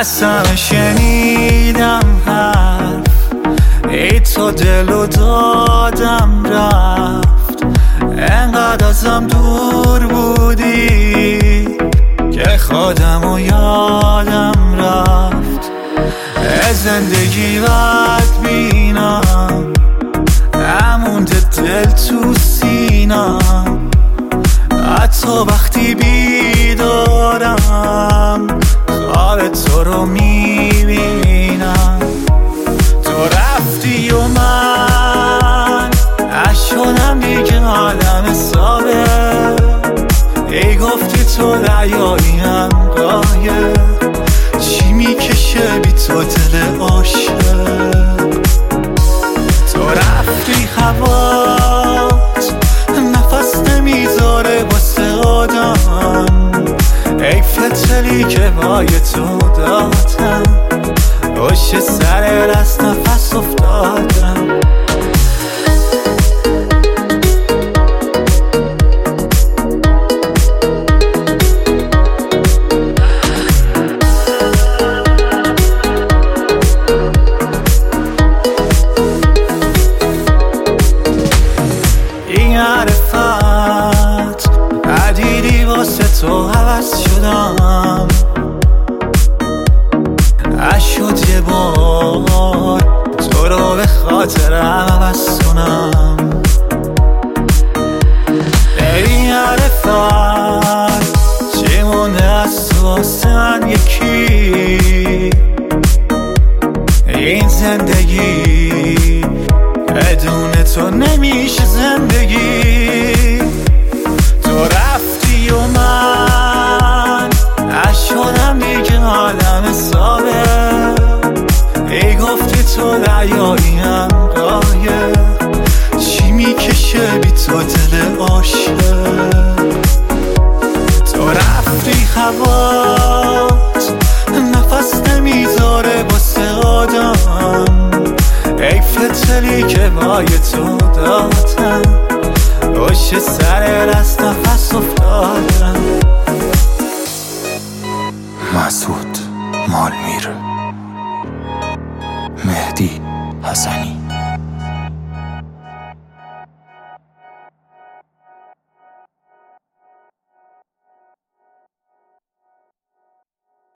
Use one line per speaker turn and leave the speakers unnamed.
از همه شنیدم حرف، ای تو دلو دادم رفت. انقدر ازم دور بودی که خودمو یادم رفت. از زندگی بد بینم، نمونده دل تو سینم. حتی وقتی بیدارم خواب تو رو میبینم. تو رفتی و من شدم دیگه آدم ساده. ای گفتی تو دریاییم قایق، چی میکشه بی تو دل عاشق. تو رفتی هوات نفس نمیذاره واسه آدم. ای فتلی که بای تو دادم، پشت سر دست نفس افتادم. این عرفت ندیدی واسه تو عوض شدم. شد یه بار تو رو به خاطرم عوض کنم. این عرفت چی مونده از تو واسه من یکی. این زندگی بدون تو نمیشه زندگی. تو رفتی و من شدم دیگه آدم ساده. ای گفتی تو دریاییم قایق، چی میکشه بی تو دل عاشق. تو رفتی هوات نفس نمیذاره واسه آدم. ای فتلی که بای تو دادم، پشت سر دست نفس افتادم.
مسعود مالمیر، مهدی حسنی.